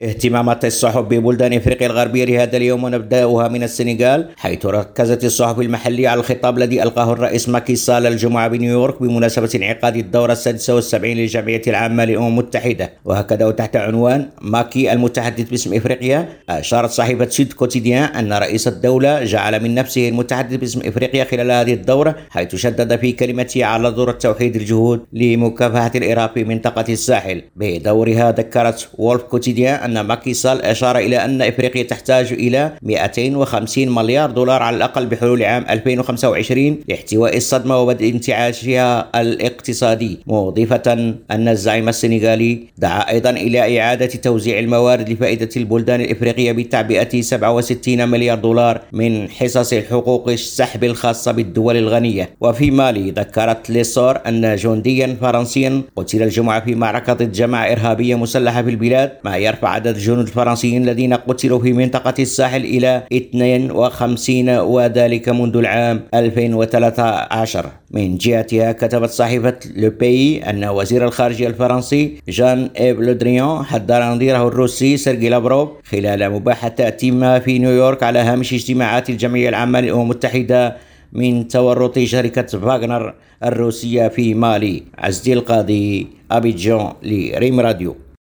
اهتمامات الصحف ببلدان افريقيا الغربيه لهذا اليوم، ونبداها من السنغال، حيث ركزت الصحف المحليه على الخطاب الذي القاه الرئيس ماكي سال الجمعه بنيويورك بمناسبه انعقاد الدوره السادسه والسبعين للجمعيه العامه للامم المتحده. وهكذا وتحت عنوان ماكي المتحدث باسم افريقيا، اشارت صحيفه سود كوتيديان ان رئيس الدوله جعل من نفسه المتحدث باسم افريقيا خلال هذه الدوره، حيث شدد في كلمته على ضروره توحيد الجهود لمكافحه الارهاب في منطقه الساحل. بدورها ذكرت وولف كوتيديان أن ماكي سال أشار إلى أن إفريقيا تحتاج إلى 250 مليار دولار على الأقل بحلول عام 2025 لاحتواء الصدمة وبدء انتعاشها الاقتصادي، مضيفة أن الزعيم السنغالي دعا أيضا إلى إعادة توزيع الموارد لفائدة البلدان الإفريقية بتعبئة 67 مليار دولار من حصص الحقوق السحب الخاصة بالدول الغنية. وفي مالي ذكرت ليسور أن جنديا فرنسيا قتل الجمعة في معركة ضد جماعة إرهابية مسلحة في البلاد، ما يرفع عدد الجنود الفرنسيين الذين قتلوا في منطقة الساحل إلى 52، وذلك منذ العام 2013. من جهتها كتبت صحيفة لو بيي أن وزير الخارجية الفرنسي جان إيف لودريان حذر نظيره الروسي سيرجي لافروف خلال مباحثات تتم في نيويورك على هامش اجتماعات الجمعية العامة للأمم المتحدة من تورط شركة فاغنر الروسية في مالي. عزدي القاضي، أبيجان، لريم راديو.